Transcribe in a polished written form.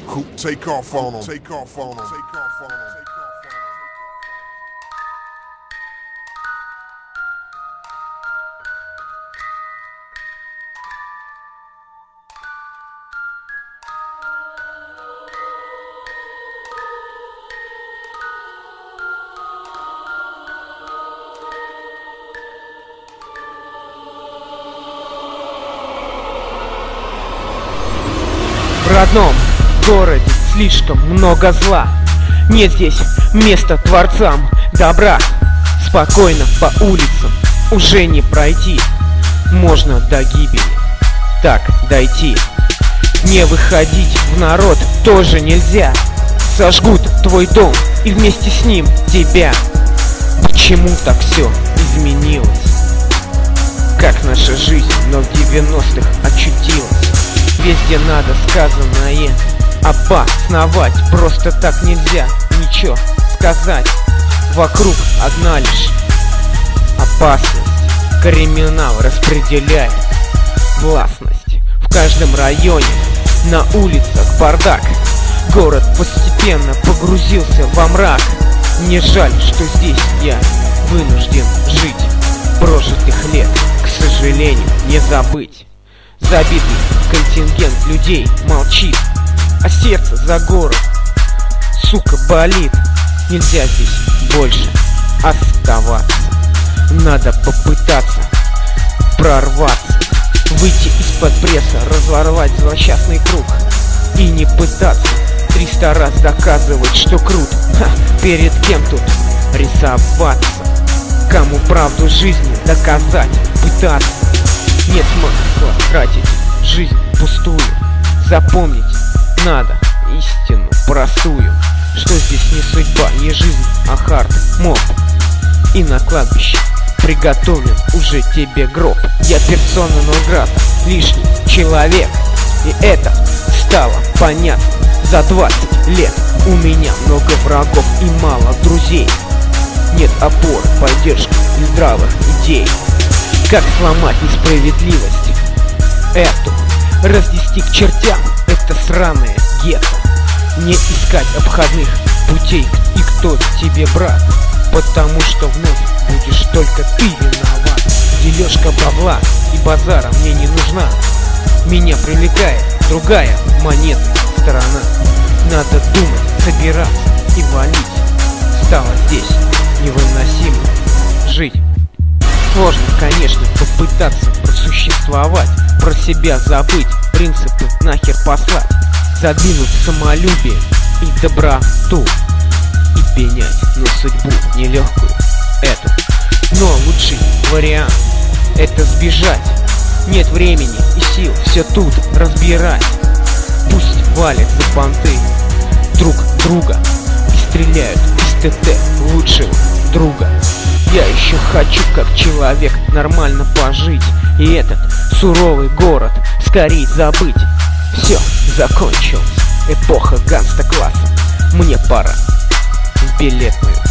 Take off on them. Take off on them. Take off on them. В родном городе слишком много зла. Нет здесь места творцам добра. Спокойно по улицам уже не пройти. Можно до гибели так дойти. Не выходить в народ тоже нельзя. Сожгут твой дом и вместе с ним тебя. Почему так все изменилось? Как наша жизнь, но в 90-х очутилась. Везде надо сказанное обосновать. Просто так нельзя ничего сказать. Вокруг одна лишь опасность. Криминал распределяет властность. В каждом районе, на улицах бардак. Город постепенно погрузился во мрак. Мне жаль, что здесь я вынужден жить. Прожитых лет, к сожалению, не забыть. Забитый контингент людей молчит, а сердце за город, сука, болит. Нельзя здесь больше оставаться. Надо попытаться прорваться, выйти из-под пресса, разорвать злосчастный круг. И не пытаться 300 раз доказывать, что крут. Перед кем тут рисоваться? Кому правду жизни доказать, пытаться? Нет смысла тратить жизнь пустую. Запомнить надо истину простую, что здесь не судьба, не жизнь, а хард-моб. И на кладбище приготовлен уже тебе гроб. Я персона нон-грата, лишний человек. И это стало понятно за 20 лет. У меня много врагов и мало друзей. Нет опоры, поддержки и здравых идей. Как сломать несправедливость эту, разнести к чертям это сраное гетто. Не искать обходных путей, и кто тебе брат, потому что вновь будешь только ты виноват. Дележка бабла и базара мне не нужна. Меня привлекает другая монетная сторона. Надо думать, собираться и валить. Стало здесь невыносимо жить. Сложно, конечно, попытаться просуществовать, про себя забыть, принципы нахер послать, задвинуть самолюбие и доброту, и пенять на судьбу нелегкую эту. Но лучший вариант — это сбежать. Нет времени и сил все тут разбирать. Пусть валят за понты друг друга и стреляют из ТТ лучшего друга. Я еще хочу, как человек, нормально пожить, и этот суровый город скорей забыть. Все закончилось, эпоха ганста-класса. Мне пора в билетную